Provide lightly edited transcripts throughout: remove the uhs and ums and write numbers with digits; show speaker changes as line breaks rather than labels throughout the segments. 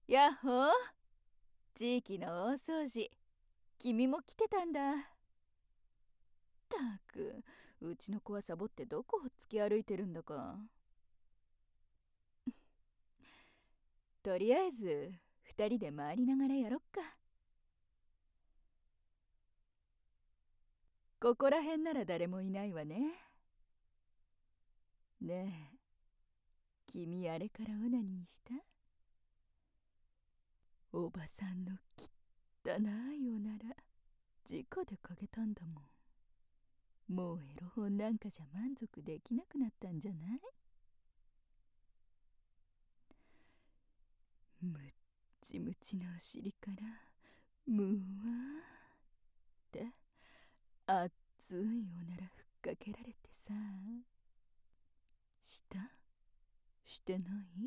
やっほー、地域の大掃除、君も来てたんだ。たく、うちの子はサボってどこを突き歩いてるんだか。とりあえず、二人で回りながらやろっか。ここらへんなら誰もいないわね。ねえ、君あれからオナニーした？おばさんの汚いおなら、直でかけたんだもん。もうエロ本なんかじゃ満足できなくなったんじゃない？むっちむちのお尻からむわーって熱いおならふっかけられてさ。したしてない？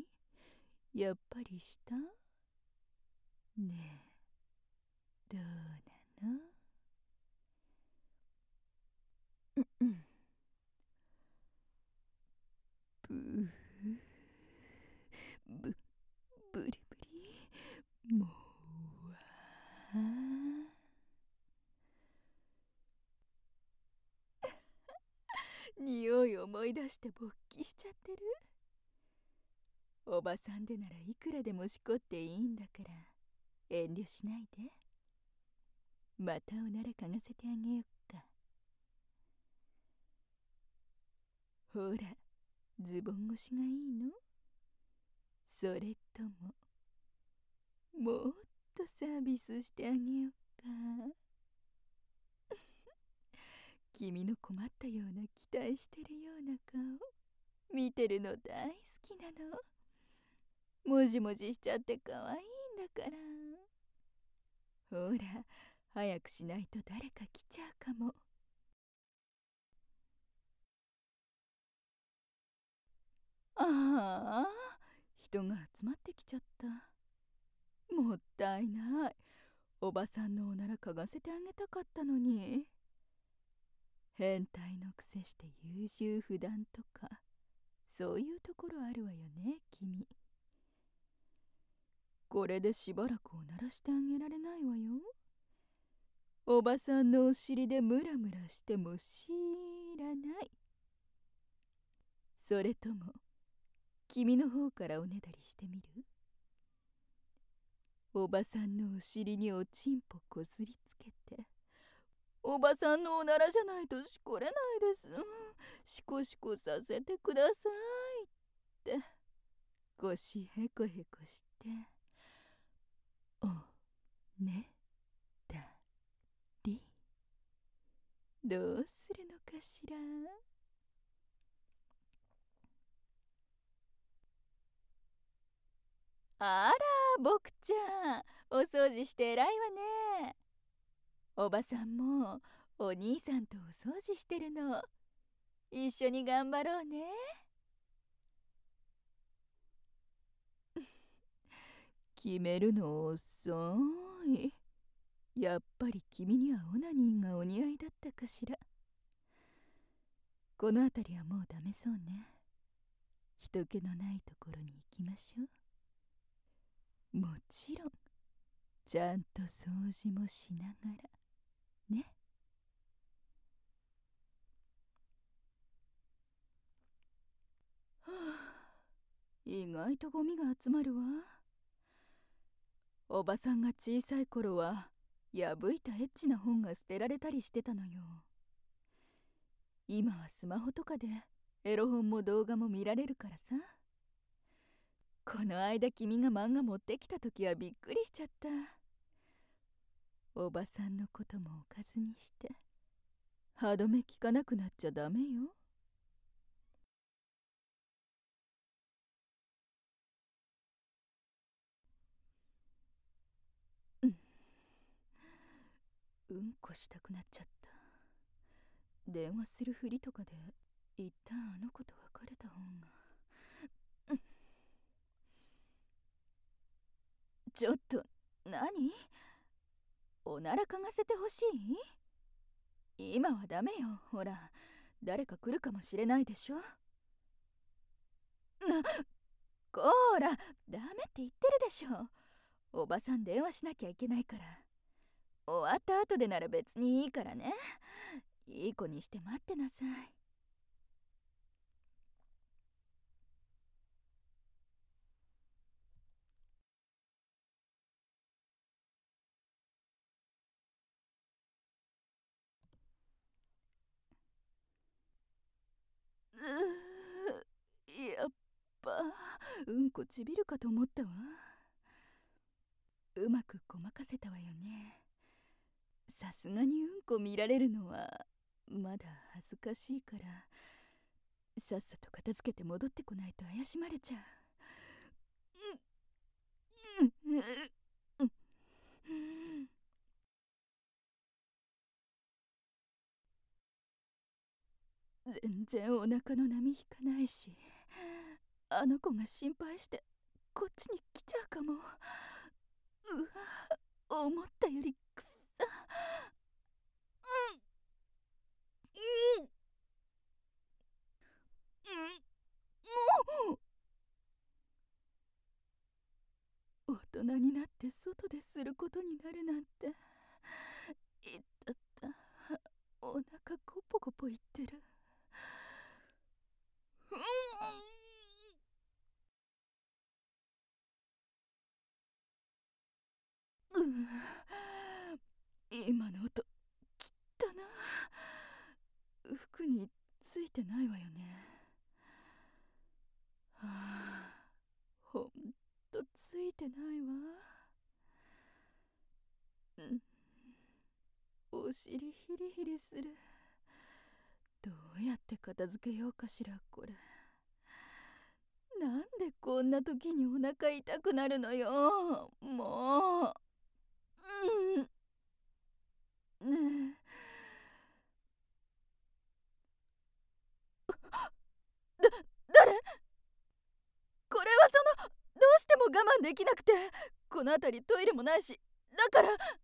やっぱりした？ねえ、どうなの？うん。ブー、ブブリブリ、もうわー。匂い思い出して勃起しちゃってる。おばさんでならいくらでもしこっていいんだから遠慮しないで。またおならかがせてあげよっか。ほら、ズボン越しがいいの？それとももっとサービスしてあげよっか。君の困ったような期待してるような顔見てるの大好きなの。もじもじしちゃって可愛いんだから。ほら、早くしないと誰か来ちゃうかも。ああ、人が集まってきちゃった。もったいない。おばさんのおなら嗅がせてあげたかったのに。変態のくせして優柔不断とか、そういうところあるわよね、君。これでしばらくおならしてあげられないわよ。おばさんのお尻でムラムラしても知らない。それとも君の方からおねだりしてみる？おばさんのお尻におちんぽこすりつけて、おばさんのおならじゃないとしこれないです。しこしこさせてくださいって、腰へこへこして、おねだり。どうするのかしら。あら、僕ちゃん、お掃除して偉いわね。おばさんもお兄さんとお掃除してるの。一緒に頑張ろうね。決めるの遅い。やっぱり君にはオナニーがお似合いだったかしら。この辺りはもうダメそうね。人気のないところに行きましょう。もちろんちゃんと掃除もしながらね。はあ、意外とゴミが集まるわ。おばさんが小さい頃は破いたエッチな本が捨てられたりしてたのよ。今はスマホとかでエロ本も動画も見られるからさ。この間君が漫画持ってきた時はびっくりしちゃった。おばさんのこともおかずにして歯止め効かなくなっちゃダメよ。うん、うんこしたくなっちゃった。電話するふりとかで一旦あの子と別れた方が。ちょっと何？おならかがせてほしい？今はダメよ。ほら、誰か来るかもしれないでしょ。こーら、ダメって言ってるでしょ。 おばさん電話しなきゃいけないから。終わった後でなら別にいいからね。いい子にして待ってなさい。やっぱうんこちびるかと思ったわ。うまくごまかせたわよね。さすがにうんこ見られるのはまだ恥ずかしいから、さっさと片付けて戻ってこないと怪しまれちゃう。全然お腹の波引かないし、あの子が心配してこっちに来ちゃうかも。うわ、思ったよりくっさ。大人になって外ですることになるなんて。いったった、お腹コポコポいってる。今の音きったな。服についてないわよね。はあ、ほんとついてないわ。お尻ヒリヒリする。どうやって片付けようかしらこれ。なんでこんな時にお腹痛くなるのよもう。ねえ、誰？これはどうしても我慢できなくて。この辺りトイレもないし、だから。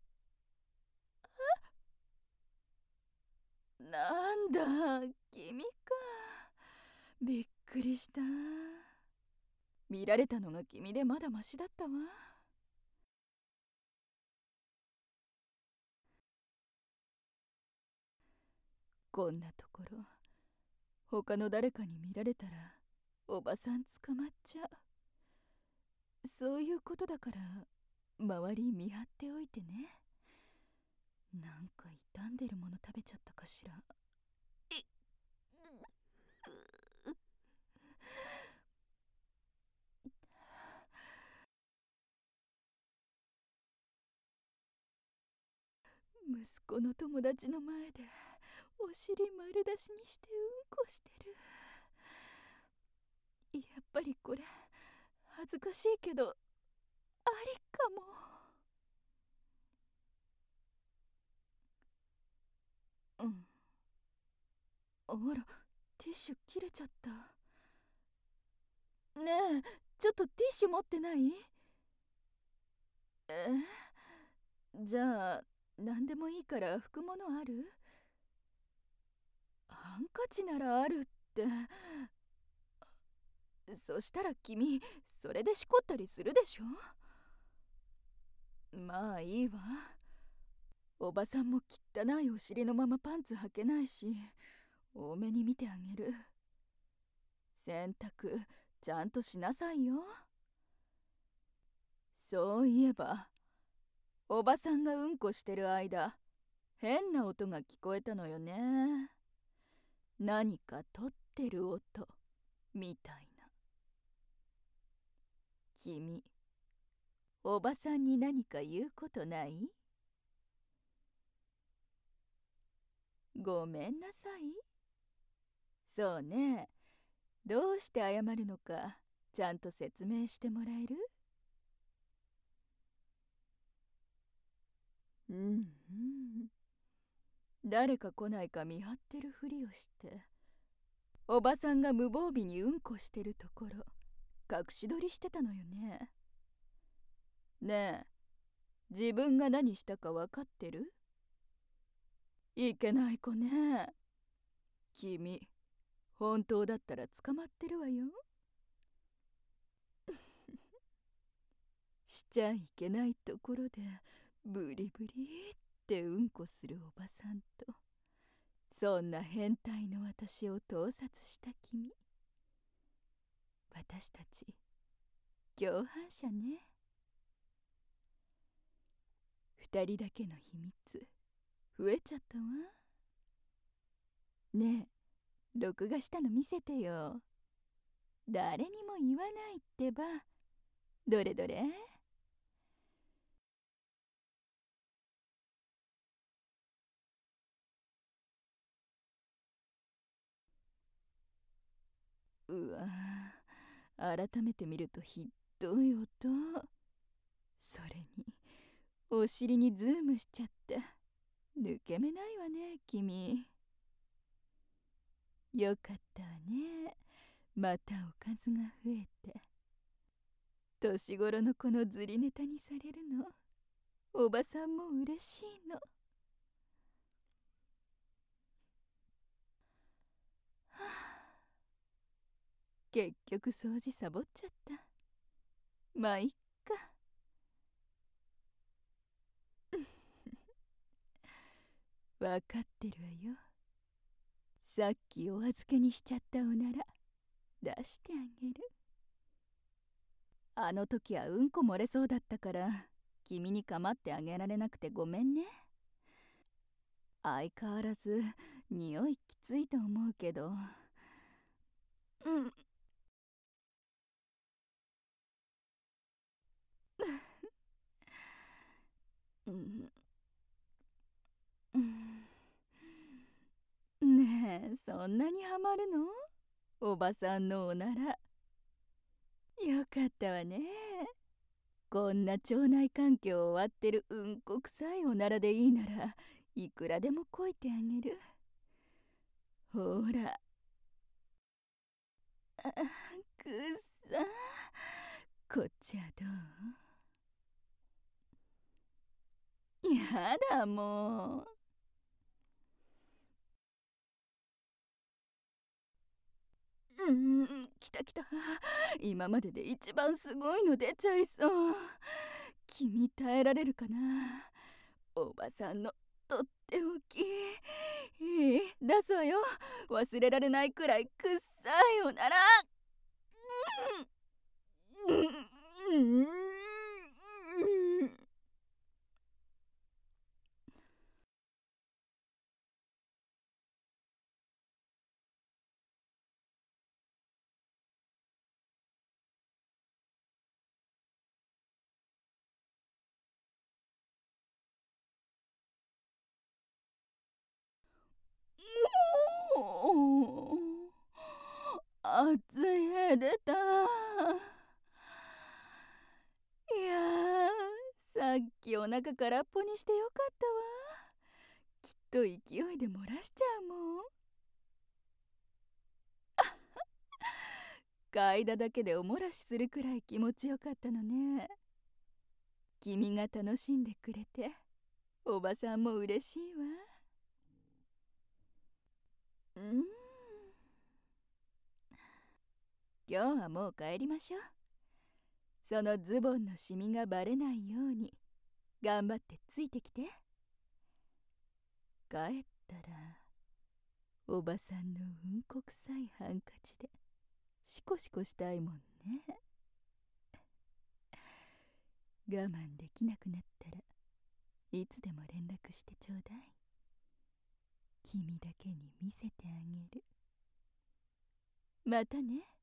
なんだ、君か。びっくりした。見られたのが君でまだマシだったわ。こんなところ他の誰かに見られたらおばさん捕まっちゃう。そういうことだから周り見張っておいてね。なんか傷んでるもの食べちゃったかしら。息子の友達の前でお尻丸出しにしてうんこしてる。やっぱりこれ恥ずかしいけどありかも。うん。あら、ティッシュ切れちゃった。ねえ、ちょっとティッシュ持ってない？え、じゃあ何でもいいから拭くものある？ハンカチならあるって。そしたら君それでしこったりするでしょ。まあいいわ。おばさんも汚いお尻のままパンツ履けないし、多めに見てあげる。洗濯ちゃんとしなさいよ。そういえばおばさんがうんこしてる間変な音が聞こえたのよね。何か取ってる音みたいな。君、おばさんに何か言うことない？ごめんなさい。そうね。どうして謝るのかちゃんと説明してもらえる？うんうん。誰か来ないか見張ってるふりをしておばさんが無防備にうんこしてるところ隠し撮りしてたのよね。ねえ、自分が何したか分かってる？いけない子ね。君本当だったら捕まってるわよ。 しちゃいけないところでブリブリってうんこするおばさんと、そんな変態の私を盗撮した君。私たち共犯者ね。二人だけの秘密増えちゃったわ。ねえ、録画したの見せてよ。誰にも言わないってば。どれどれ。うわ、改めて見るとひっどい音。それにお尻にズームしちゃって抜け目ないわね君。よかったわね、またおかずが増えて。年頃のこのずりネタにされるのおばさんも嬉しいの。はあ、結局掃除サボっちゃった。まあいっか。わかってるわよ。さっきお預けにしちゃったおなら出してあげる。あの時はうんこ漏れそうだったから君に構ってあげられなくてごめんね。相変わらず匂いきついと思うけど。うんうんうん。ねえ、そんなにハマるの？おばさんのおなら。よかったわね。こんな腸内環境を割ってるうんこ臭いおならでいいならいくらでもこいてあげる。ほら。あ、くっさ。こっちはどう？やだもう。来た来た。今までで一番すごいの出ちゃいそう。君耐えられるかな？おばさんのとっておき。出すわよ。忘れられないくらいくっさいおなら。熱い絵出た。いやー、さっきお腹空っぽにしてよかったわ。きっと勢いで漏らしちゃうもん。嗅いだだけでお漏らしするくらい気持ちよかったのね。君が楽しんでくれておばさんも嬉しいわ。今日はもう帰りましょう。そのズボンのシミがバレないように頑張ってついてきて。帰ったらおばさんのうんこ臭いハンカチでシコシコしたいもんね。我慢できなくなったらいつでも連絡してちょうだい。君だけに見せてあげる。またね。